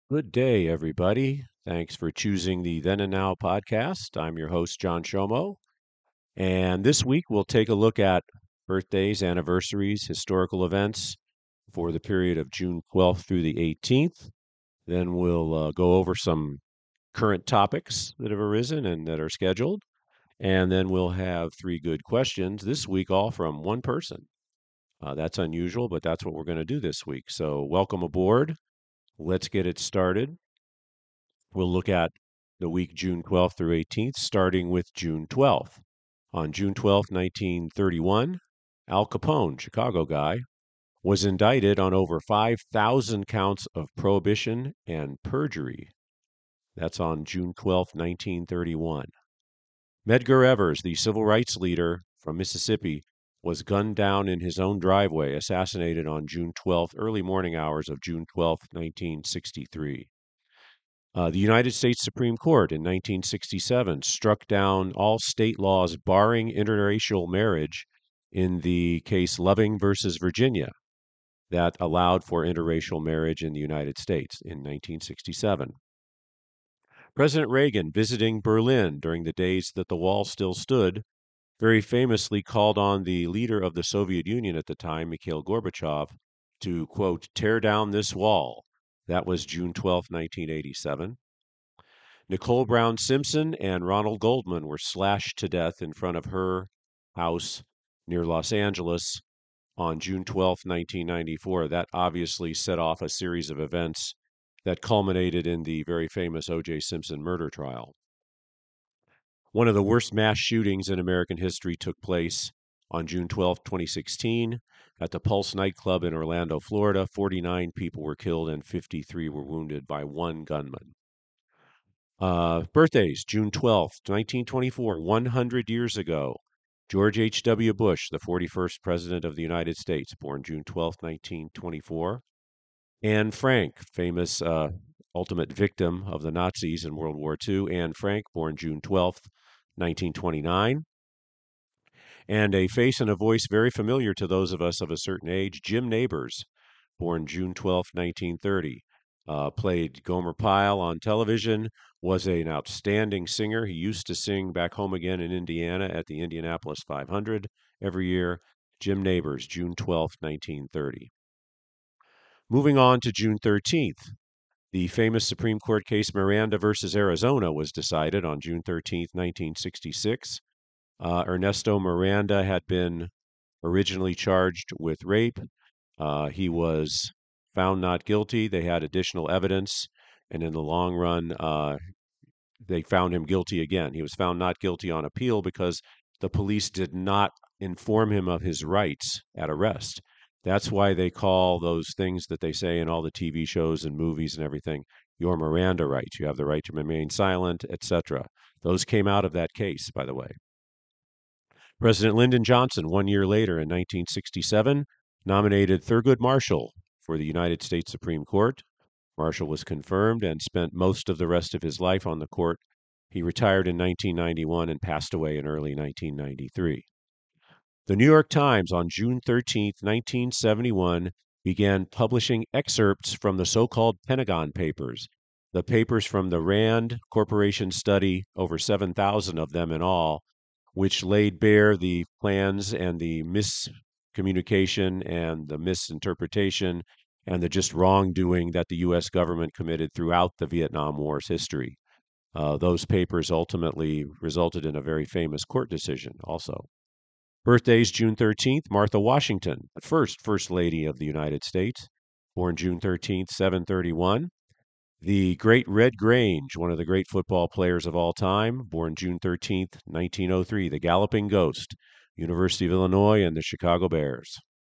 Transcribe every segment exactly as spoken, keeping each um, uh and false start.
Good day, everybody. Thanks for choosing the Then and Now podcast. I'm your host, John Shomo. And this week we'll take a look at birthdays, anniversaries, historical events for the period of June twelfth through the eighteenth. Then we'll uh, go over some current topics that have arisen and that are scheduled. And then we'll have three good questions this week, all from one person. Uh, that's unusual, but that's what we're going to do this week. So, welcome aboard. Let's get it started. We'll look at the week June twelfth through eighteenth, starting with June twelfth. On June twelfth, nineteen thirty-one, Al Capone, Chicago guy, was indicted on over five thousand counts of prohibition and perjury. That's on June twelfth, nineteen thirty-one. Medgar Evers, the civil rights leader from Mississippi, was gunned down in his own driveway, assassinated on June twelfth, early morning hours of June twelfth, nineteen sixty-three. Uh, the United States Supreme Court in nineteen sixty-seven struck down all state laws barring interracial marriage in the case Loving versus Virginia that allowed for interracial marriage in the United States in nineteen sixty-seven. President Reagan, visiting Berlin during the days that the wall still stood, very famously called on the leader of the Soviet Union at the time, Mikhail Gorbachev, to, quote, tear down this wall. That was June twelfth, nineteen eighty-seven. Nicole Brown Simpson and Ronald Goldman were slashed to death in front of her house near Los Angeles on June twelfth, nineteen ninety-four. That obviously set off a series of events that culminated in the very famous O J Simpson murder trial. One of the worst mass shootings in American history took place on June twelfth, twenty sixteen, at the Pulse nightclub in Orlando, Florida. forty-nine people were killed and fifty-three were wounded by one gunman. Uh, birthdays, June twelfth, nineteen twenty-four, one hundred years ago. George H W. Bush, the forty-first President of the United States, born June twelfth, nineteen twenty-four. Anne Frank, famous uh, ultimate victim of the Nazis in World War Two. Anne Frank, born June twelfth, nineteen twenty-nine. And a face and a voice very familiar to those of us of a certain age, Jim Nabors, born June twelfth, nineteen thirty. Uh, played Gomer Pyle on television, was an outstanding singer. He used to sing back home again in Indiana at the Indianapolis five hundred every year. Jim Nabors, June twelfth, nineteen thirty. Moving on to June thirteenth, the famous Supreme Court case Miranda versus Arizona was decided on June thirteenth, nineteen sixty-six. Uh, Ernesto Miranda had been originally charged with rape. Uh, he was found not guilty. They had additional evidence, and in the long run, uh, they found him guilty again. He was found not guilty on appeal because the police did not inform him of his rights at arrest. That's why they call those things that they say in all the T V shows and movies and everything your Miranda rights. You have the right to remain silent, et cetera. Those came out of that case, by the way. President Lyndon Johnson, one year later in nineteen sixty-seven, nominated Thurgood Marshall for the United States Supreme Court. Marshall was confirmed and spent most of the rest of his life on the court. He retired in nineteen ninety-one and passed away in early nineteen ninety-three. The New York Times on June thirteenth, nineteen seventy-one, began publishing excerpts from the so-called Pentagon Papers, the papers from the Rand Corporation study, over seven thousand of them in all, which laid bare the plans and the miscommunication and the misinterpretation and the just wrongdoing that the U S government committed throughout the Vietnam War's history. Uh, those papers ultimately resulted in a very famous court decision also. Birthdays, June thirteenth, Martha Washington, the first First Lady of the United States, born June thirteenth, seven thirty-one. The great Red Grange, one of the great football players of all time, born June thirteenth, nineteen oh three, the Galloping Ghost, University of Illinois and the Chicago Bears.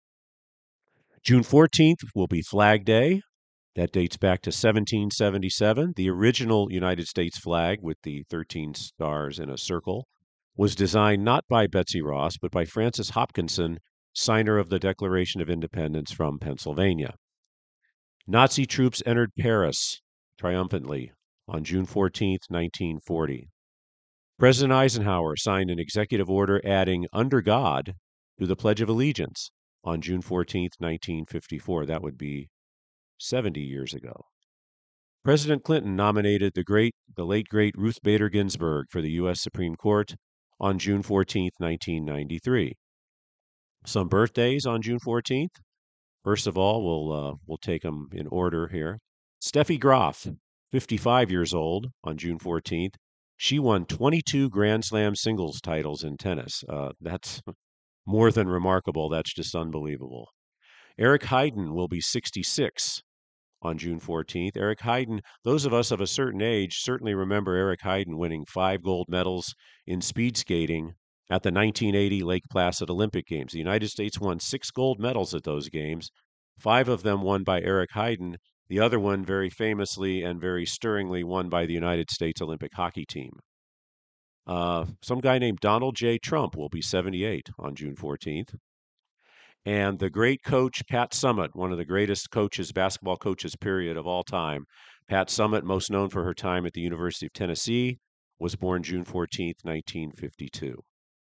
June fourteenth will be Flag Day. That dates back to seventeen seventy-seven. The original United States flag with the thirteen stars in a circle was designed not by Betsy Ross, but by Francis Hopkinson, signer of the Declaration of Independence from Pennsylvania. Nazi troops entered Paris triumphantly on June fourteenth, nineteen forty. President Eisenhower signed an executive order adding "under God" to the Pledge of Allegiance on June fourteenth, nineteen fifty-four. That would be seventy years ago. President Clinton nominated the great, the late great Ruth Bader Ginsburg for the U S Supreme Court on June fourteenth, nineteen ninety-three. Some birthdays on June fourteenth. First of all, we'll uh, we'll take them in order here. Steffi Graf, fifty-five years old on June fourteenth. She won twenty-two Grand Slam singles titles in tennis. Uh, that's more than remarkable. That's just unbelievable. Eric Heiden will be sixty-six on June fourteenth. Eric Heiden, those of us of a certain age certainly remember Eric Heiden winning five gold medals in speed skating at the nineteen eighty Lake Placid Olympic Games. The United States won six gold medals at those games, five of them won by Eric Heiden, the other one very famously and very stirringly won by the United States Olympic hockey team. Uh, some guy named Donald J. Trump will be seventy-eight on June fourteenth. And the great coach, Pat Summitt, one of the greatest coaches, basketball coaches, period, of all time. Pat Summitt, most known for her time at the University of Tennessee, was born June fourteenth, nineteen fifty-two.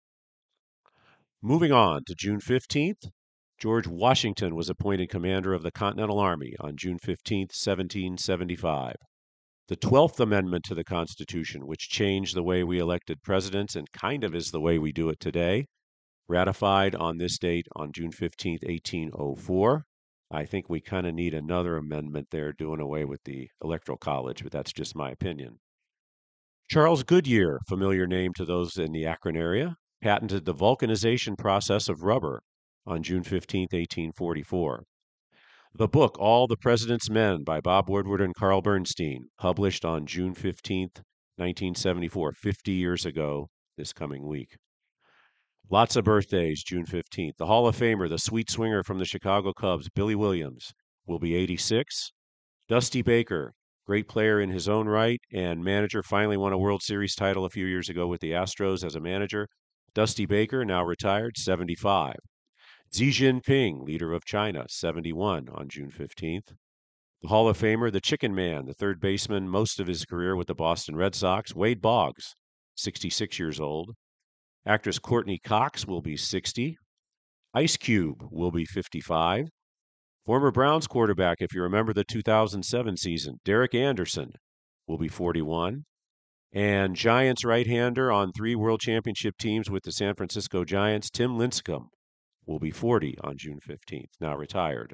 Moving on to June fifteenth, George Washington was appointed commander of the Continental Army on June fifteenth, seventeen seventy-five. The twelfth Amendment to the Constitution, which changed the way we elected presidents and kind of is the way we do it today, ratified on this date on June fifteenth, eighteen oh four. I think we kind of need another amendment there doing away with the Electoral College, but that's just my opinion. Charles Goodyear, familiar name to those in the Akron area, patented the vulcanization process of rubber on June fifteenth, eighteen forty-four. The book All the President's Men by Bob Woodward and Carl Bernstein, published on June fifteenth, nineteen seventy-four, fifty years ago this coming week. Lots of birthdays, June fifteenth. The Hall of Famer, the sweet swinger from the Chicago Cubs, Billy Williams, will be eighty-six. Dusty Baker, great player in his own right and manager, finally won a World Series title a few years ago with the Astros as a manager. Dusty Baker, now retired, seventy-five. Xi Jinping, leader of China, seventy-one on June fifteenth. The Hall of Famer, the Chicken Man, the third baseman most of his career with the Boston Red Sox, Wade Boggs, sixty-six years old. Actress Courtney Cox will be sixty. Ice Cube will be fifty-five. Former Browns quarterback, if you remember the two thousand seven season, Derek Anderson, will be forty-one. And Giants right-hander on three World Championship teams with the San Francisco Giants, Tim Lincecum, will be forty on June fifteenth, now retired.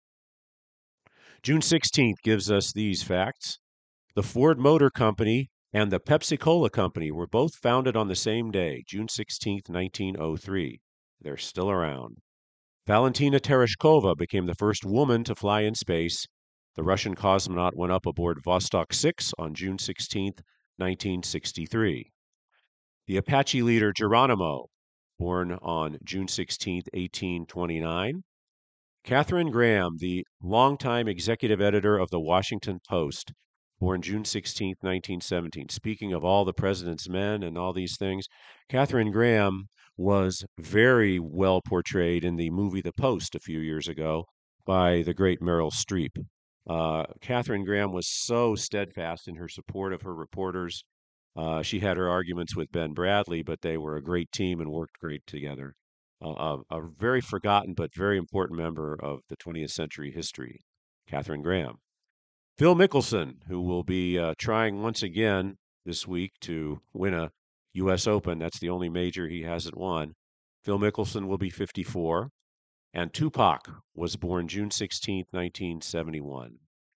June sixteenth gives us these facts. The Ford Motor Company and the Pepsi-Cola Company were both founded on the same day, June sixteenth, nineteen oh three. They're still around. Valentina Tereshkova became the first woman to fly in space. The Russian cosmonaut went up aboard Vostok six on June sixteenth, nineteen sixty-three. The Apache leader Geronimo, born on June sixteenth, eighteen twenty-nine. Katharine Graham, the longtime executive editor of the Washington Post, born June sixteenth, nineteen seventeen. Speaking of all the president's men and all these things, Katharine Graham was very well portrayed in the movie The Post a few years ago by the great Meryl Streep. Uh, Katharine Graham was so steadfast in her support of her reporters. Uh, she had her arguments with Ben Bradley, but they were a great team and worked great together. Uh, a, a very forgotten but very important member of the twentieth century history, Katharine Graham. Phil Mickelson, who will be uh, trying once again this week to win a U S Open. That's the only major he hasn't won. Phil Mickelson will be fifty-four. And Tupac was born June sixteenth, nineteen seventy-one.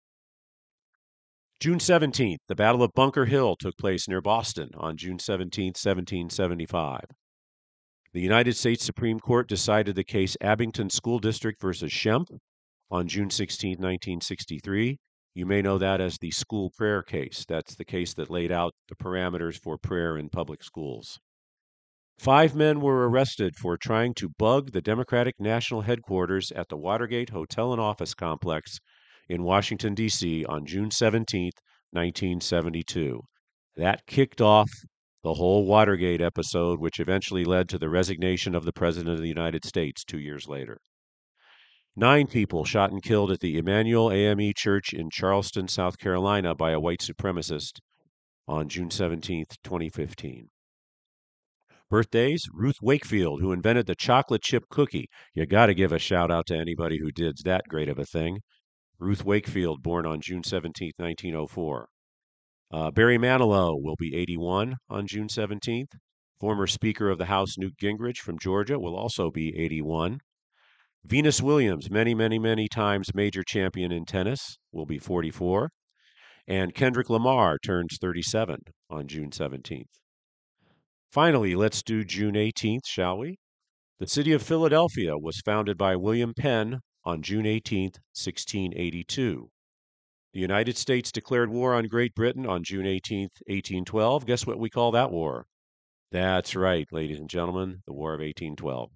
June seventeenth, the Battle of Bunker Hill took place near Boston on June seventeenth, seventeen seventy-five. The United States Supreme Court decided the case Abington School District versus Schempp on June sixteenth, nineteen sixty-three. You may know that as the school prayer case. That's the case that laid out the parameters for prayer in public schools. Five men were arrested for trying to bug the Democratic National Headquarters at the Watergate Hotel and Office Complex in Washington, D C on June seventeenth, nineteen seventy-two. That kicked off the whole Watergate episode, which eventually led to the resignation of the President of the United States two years later. Nine people shot and killed at the Emmanuel A M E Church in Charleston, South Carolina by a white supremacist on June seventeenth, twenty fifteen. Birthdays, Ruth Wakefield, who invented the chocolate chip cookie. You got to give a shout out to anybody who did that great of a thing. Ruth Wakefield, born on June seventeenth, nineteen oh four. Uh, Barry Manilow will be eighty-one on June seventeenth. Former Speaker of the House Newt Gingrich from Georgia will also be eighty-one. Venus Williams, many, many, many times major champion in tennis, will be forty-four. And Kendrick Lamar turns thirty-seven on June seventeenth. Finally, let's do June eighteenth, shall we? The city of Philadelphia was founded by William Penn on June eighteenth, sixteen eighty-two. The United States declared war on Great Britain on June eighteenth, eighteen twelve. Guess what we call that war? That's right, ladies and gentlemen, the War of eighteen twelve.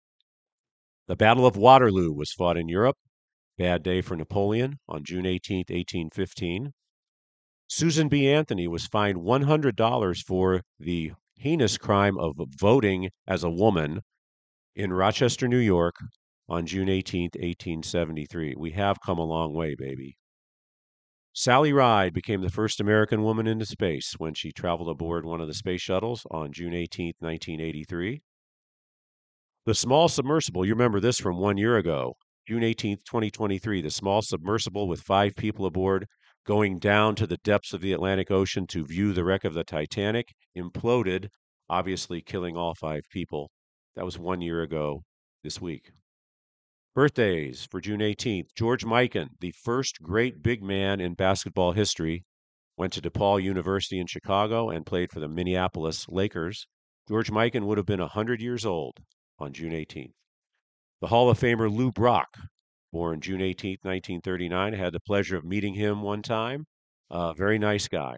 The Battle of Waterloo was fought in Europe. Bad day for Napoleon on June eighteenth, eighteen fifteen. Susan B. Anthony was fined one hundred dollars for the heinous crime of voting as a woman in Rochester, New York on June eighteenth, eighteen seventy-three. We have come a long way, baby. Sally Ride became the first American woman into space when she traveled aboard one of the space shuttles on June eighteenth, nineteen eighty-three. The small submersible, you remember this from one year ago, June eighteenth, twenty twenty-three, the small submersible with five people aboard going down to the depths of the Atlantic Ocean to view the wreck of the Titanic, imploded, obviously killing all five people. That was one year ago this week. Birthdays for June eighteenth. George Mikan, the first great big man in basketball history, went to DePaul University in Chicago and played for the Minneapolis Lakers. George Mikan would have been one hundred years old on June eighteenth. The Hall of Famer Lou Brock, born June eighteenth, nineteen thirty-nine. I had the pleasure of meeting him one time. Uh, very nice guy.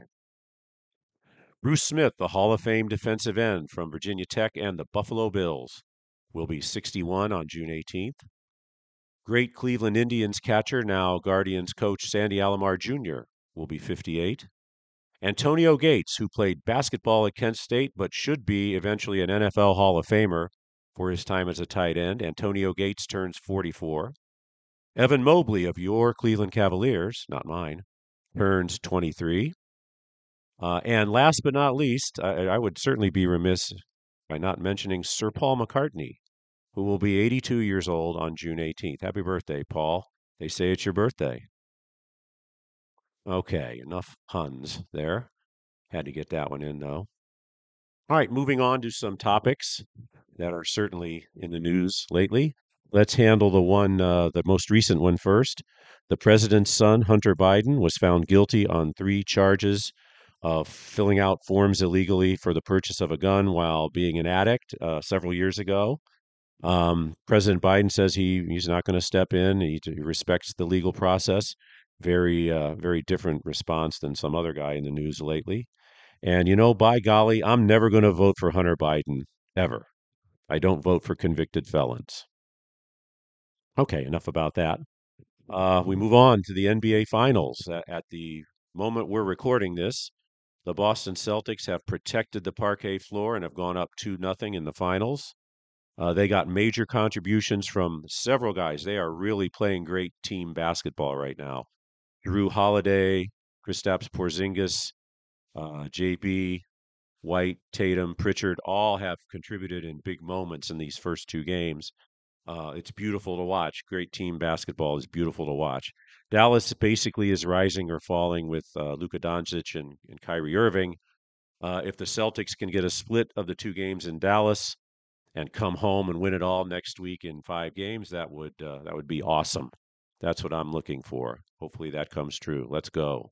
Bruce Smith, the Hall of Fame defensive end from Virginia Tech and the Buffalo Bills, will be sixty-one on June eighteenth. Great Cleveland Indians catcher, now Guardians coach Sandy Alomar Junior will be fifty-eight. Antonio Gates, who played basketball at Kent State but should be eventually an N F L Hall of Famer for his time as a tight end. Antonio Gates turns forty-four. Evan Mobley of your Cleveland Cavaliers, not mine, turns twenty-three. Uh, and last but not least, I, I would certainly be remiss by not mentioning Sir Paul McCartney, who will be eighty-two years old on June eighteenth. Happy birthday, Paul. They say it's your birthday. Okay, enough puns there. Had to get that one in, though. All right, moving on to some topics that are certainly in the news lately. Let's handle the one, uh, the most recent one first. The president's son, Hunter Biden, was found guilty on three charges of filling out forms illegally for the purchase of a gun while being an addict uh, several years ago. Um, President Biden says he, he's not going to step in. He, he respects the legal process. Very, uh, very different response than some other guy in the news lately. And, you know, by golly, I'm never going to vote for Hunter Biden, ever. I don't vote for convicted felons. Okay, enough about that. Uh, we move on to the N B A Finals. At, at the moment we're recording this, the Boston Celtics have protected the parquet floor and have gone up two nothing in the finals. Uh, they got major contributions from several guys. They are really playing great team basketball right now. Drew Holiday, Kristaps Porzingis, uh, J B, White, Tatum, Pritchard, all have contributed in big moments in these first two games. Uh, it's beautiful to watch. Great team basketball is beautiful to watch. Dallas basically is rising or falling with uh, Luka Doncic and, and Kyrie Irving. Uh, if the Celtics can get a split of the two games in Dallas and come home and win it all next week in five games, that would uh, that would be awesome. That's what I'm looking for. Hopefully that comes true. Let's go.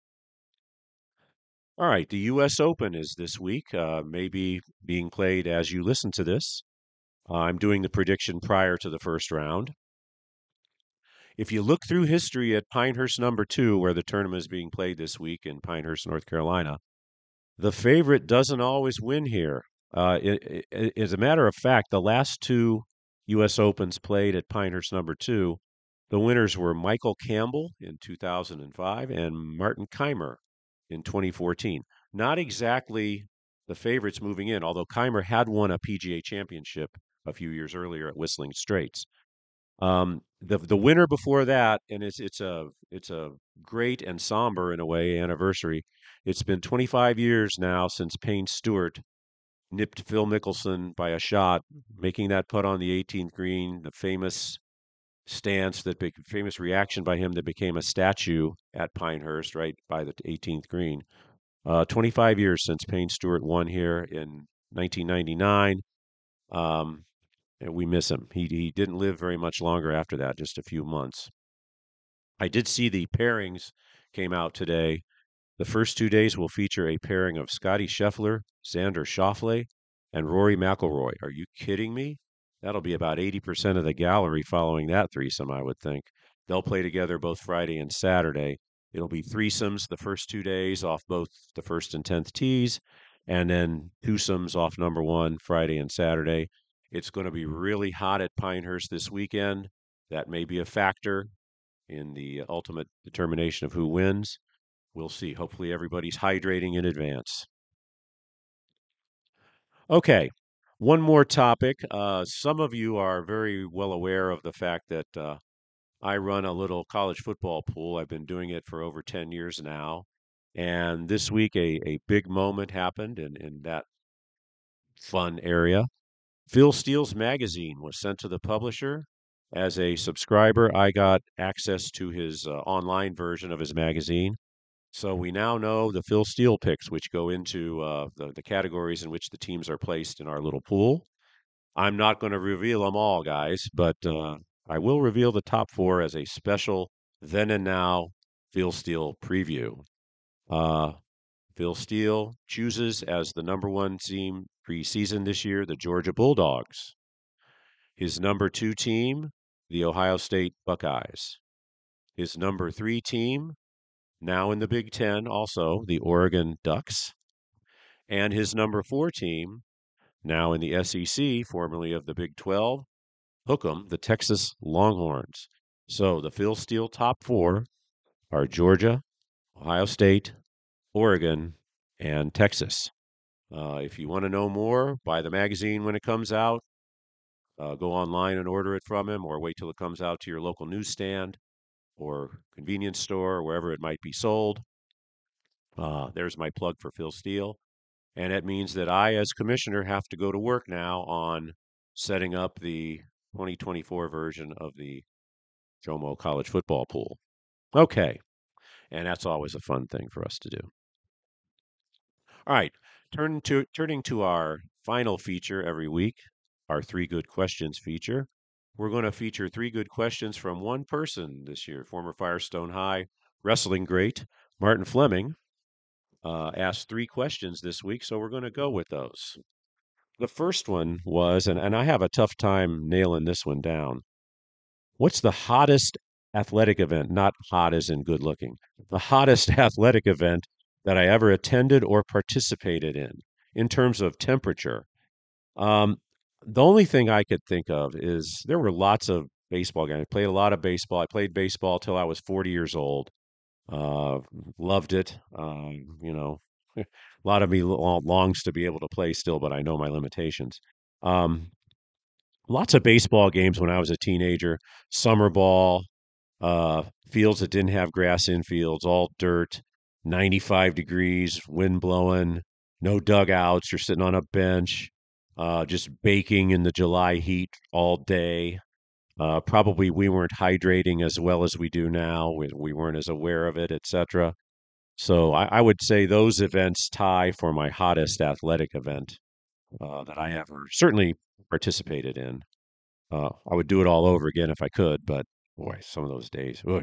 All right, the U S Open is this week, uh, maybe being played as you listen to this. I'm doing the prediction prior to the first round. If you look through history at Pinehurst number two, where the tournament is being played this week in Pinehurst, North Carolina, the favorite doesn't always win here. Uh, it, it, as a matter of fact, the last two U S Opens played at Pinehurst number two, the winners were Michael Campbell in two thousand five and Martin Kaymer in twenty fourteen. Not exactly the favorites moving in, although Kaymer had won a P G A championship a few years earlier at Whistling Straits. Um, the the winner before that, and it's it's a it's a great and somber in a way anniversary. It's been twenty-five years now since Payne Stewart nipped Phil Mickelson by a shot, making that putt on the eighteenth green, the famous stance, that big famous reaction by him that became a statue at Pinehurst, right by the eighteenth green. Uh, twenty-five years since Payne Stewart won here in nineteen ninety-nine. Um, and we miss him. He he didn't live very much longer after that, just a few months. I did see the pairings came out today. The first two days will feature a pairing of Scotty Scheffler, Xander Schauffele, and Rory McIlroy. Are you kidding me? That'll be about eighty percent of the gallery following that threesome, I would think. They'll play together both Friday and Saturday. It'll be threesomes the first two days off both the first and tenth tees, and then twosomes off number one Friday and Saturday. It's going to be really hot at Pinehurst this weekend. That may be a factor in the ultimate determination of who wins. We'll see. Hopefully, everybody's hydrating in advance. Okay, one more topic. Uh, some of you are very well aware of the fact that uh, I run a little college football pool. I've been doing it for over ten years now. And this week, a, a big moment happened in, in that fun area. Phil Steele's magazine was sent to the publisher. As a subscriber, I got access to his uh, online version of his magazine. So we now know the Phil Steele picks, which go into uh, the, the categories in which the teams are placed in our little pool. I'm not going to reveal them all, guys, but uh, I will reveal the top four as a special then and now Phil Steele preview. Uh, Phil Steele chooses as the number one team preseason this year the Georgia Bulldogs. His number two team, the Ohio State Buckeyes. His number three team, now in the Big Ten, also the Oregon Ducks. And his number four team, now in the S E C, formerly of the Big twelve, hook 'em, the Texas Longhorns. So the Phil Steele top four are Georgia, Ohio State, Oregon, and Texas. Uh, if you want to know more, buy the magazine when it comes out. Uh, go online and order it from him, or wait till it comes out to your local newsstand or convenience store, or wherever it might be sold. Uh, there's my plug for Phil Steele. And it means that I, as commissioner, have to go to work now on setting up the twenty twenty-four version of the Jomo College Football Pool. Okay. And that's always a fun thing for us to do. All right. Turn to, turning to our final feature every week, our Three Good Questions feature. We're going to feature three good questions from one person this year, former Firestone High wrestling great Martin Fleming. Uh, asked three questions this week, so we're going to go with those. The first one was, and, and I have a tough time nailing this one down. What's the hottest athletic event, not hot as in good looking, the hottest athletic event that I ever attended or participated in, in terms of temperature? Um, the only thing I could think of is there were lots of baseball games. I played a lot of baseball. I played baseball till I was forty years old. Uh, loved it. Um, you know, a lot of me lo- longs to be able to play still, but I know my limitations. Um, Lots of baseball games when I was a teenager. Summer ball, uh, fields that didn't have grass infields, all dirt, ninety-five degrees, wind blowing, no dugouts. You're sitting on a bench, uh, just baking in the July heat all day. Uh, probably we weren't hydrating as well as we do now. We, we weren't as aware of it, et cetera. So I, I would say those events tie for my hottest athletic event uh, that I ever certainly participated in. Uh, I would do it all over again if I could, but boy, some of those days. Oy.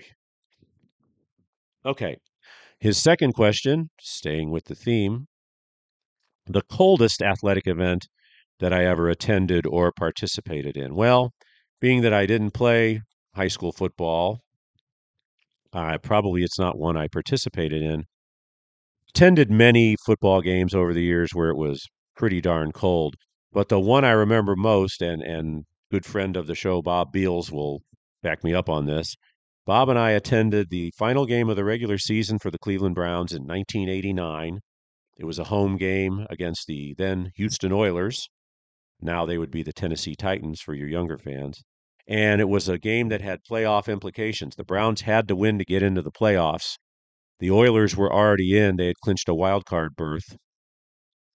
Okay. His second question, staying with the theme, the coldest athletic event that I ever attended or participated in. Well, being that I didn't play high school football, uh, probably it's not one I participated in. Attended many football games over the years where it was pretty darn cold, but the one I remember most, and and good friend of the show Bob Beals will back me up on this. Bob and I attended the final game of the regular season for the Cleveland Browns in nineteen eighty-nine. It was a home game against the then Houston Oilers. Now they would be the Tennessee Titans for your younger fans. And it was a game that had playoff implications. The Browns had to win to get into the playoffs. The Oilers were already in. They had clinched a wild card berth.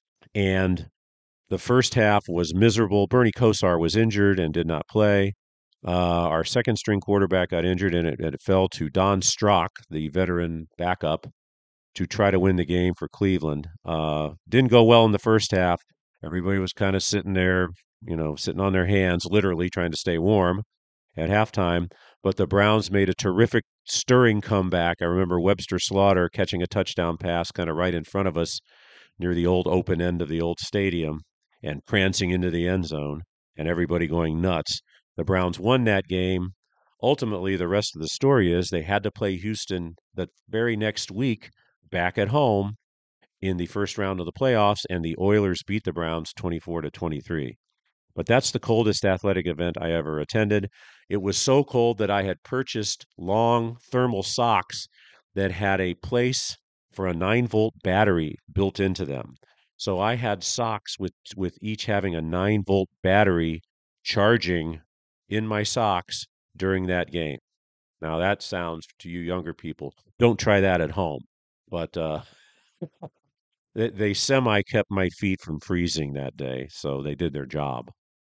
And the first half was miserable. Bernie Kosar was injured and did not play. Uh, our second string quarterback got injured, and it, it fell to Don Strock, the veteran backup, to try to win the game for Cleveland. Uh, didn't go well in the first half. Everybody was kind of sitting there, you know, sitting on their hands, literally trying to stay warm at halftime. But the Browns made a terrific, stirring comeback. I remember Webster Slaughter catching a touchdown pass kind of right in front of us near the old open end of the old stadium and prancing into the end zone and everybody going nuts. The Browns won that game. Ultimately, the rest of the story is they had to play Houston the very next week back at home in the first round of the playoffs, and the Oilers beat the Browns twenty-four to twenty-three. But that's the coldest athletic event I ever attended. It was so cold that I had purchased long thermal socks that had a place for a nine volt battery built into them. So I had socks with with each having a nine volt battery charging in my socks during that game. Now that sounds to you younger people. Don't try that at home. But uh, they, they semi kept my feet from freezing that day, so they did their job.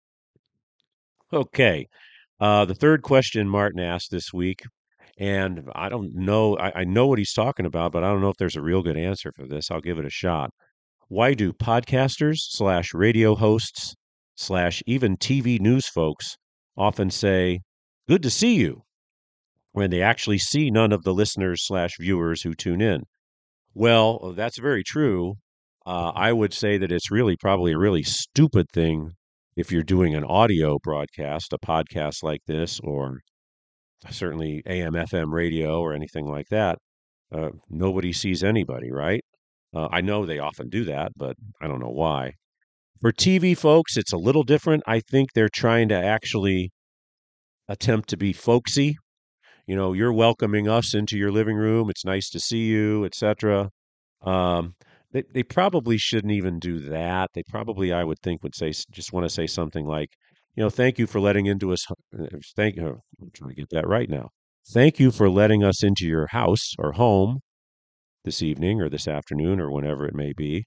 Okay. Uh, the third question Martin asked this week, and I don't know, I, I know what he's talking about, but I don't know if there's a real good answer for this. I'll give it a shot. Why do podcasters slash radio hosts slash even T V news folks often say, good to see you, when they actually see none of the listeners slash viewers who tune in? Well, that's very true. Uh, I would say that it's really probably a really stupid thing if you're doing an audio broadcast, a podcast like this, or certainly A M, F M radio or anything like that. Uh, nobody sees anybody, right? Uh, I know they often do that, but I don't know why. For T V folks, it's a little different. I think they're trying to actually attempt to be folksy. You know, you're welcoming us into your living room. It's nice to see you, et cetera. Um, they they probably shouldn't even do that. They probably, I would think, would say just want to say something like, you know, thank you for letting into us. uh, Thank you. I'm trying to get that right now. Thank you for letting us into your house or home this evening or this afternoon or whenever it may be.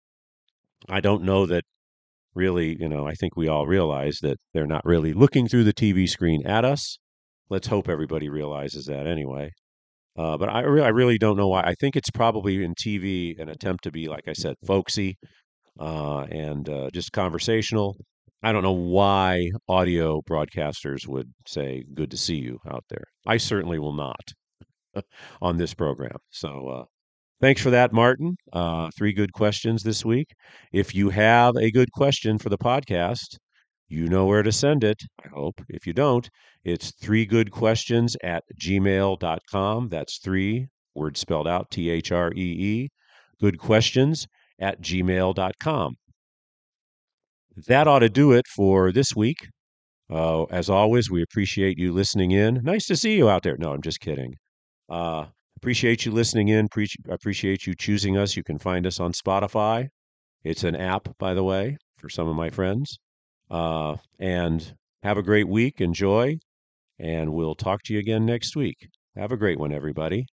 I don't know that really, you know, I think we all realize that they're not really looking through the T V screen at us. Let's hope everybody realizes that anyway. Uh, but I, re- I really don't know why. I think it's probably in T V an attempt to be, like I said, folksy uh, and uh, just conversational. I don't know why audio broadcasters would say "good to see you" out there. I certainly will not on this program. So uh, thanks for that, Martin. Uh, three good questions this week. If you have a good question for the podcast, you know where to send it, I hope. If you don't, it's three good questions at gmail dot com. That's three, word spelled out, T H R E E, good questions at gmail dot com. That ought to do it for this week. Uh, as always, we appreciate you listening in. Nice to see you out there. No, I'm just kidding. Uh, appreciate you listening in. Pre- appreciate you choosing us. You can find us on Spotify. It's an app, by the way, for some of my friends. Uh, and have a great week. Enjoy. And we'll talk to you again next week. Have a great one, everybody.